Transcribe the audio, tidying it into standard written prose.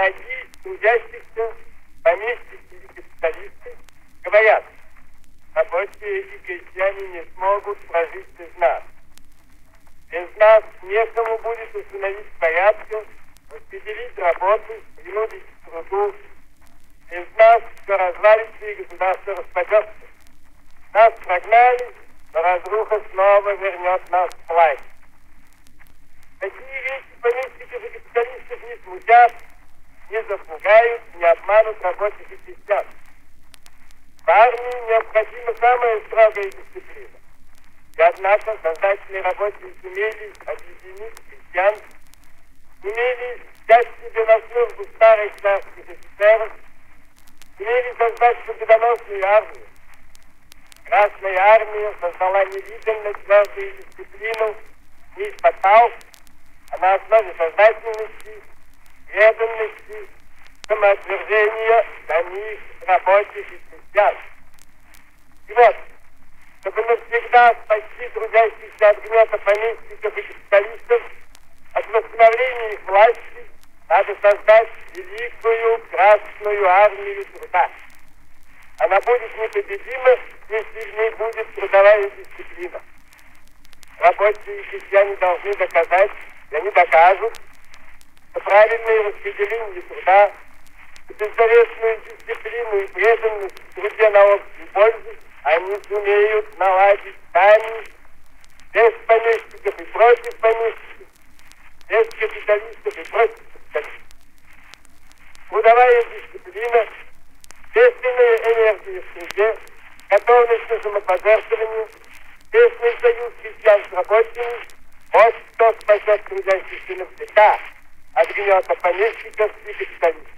враги трудящихся, помещики и капиталисты говорят: рабочие и крестьяне не смогут прожить без нас. Без нас некому будет установить порядок, распределить работу, принудить к труду. Без нас все развалится и государство распадется. Нас прогнали, но разруха снова вернет нас в власть. Такие вещи помещиков и капиталистов не смутят, не запугают, не обманут рабочих и крестьян. В армии необходима самая строгая дисциплина. И однако создатели рабочие сумели объединить крестьян, сумели взять себе на службу старых царских офицеров, сумели создать победоносную армию. Красная армия создала невиданно твердую дисциплину не из-под палок, а на основе сознательности, преданности, самоотвержения самих рабочих и крестьян. И вот, чтобы навсегда спасти трудящихся от гнета помещиков и капиталистов, от восстановления их власти, надо создать великую Красную армию труда. Она будет непобедима, если в ней будет трудовая дисциплина. Рабочие и крестьяне должны доказать, и они докажут, что правильное распределение труда, беззаветную дисциплину и преданность в труде на общую пользу они сумеют наладить сами, без помещиков и против помещиков, без капиталистов и против капиталистов. Трудовая дисциплина, естественная энергия в труде, готовность к самопожертвованию, тесный союз крестьян с рабочими, вот что спасет трудящихся навсегда от гнета помещиков и капиталистов.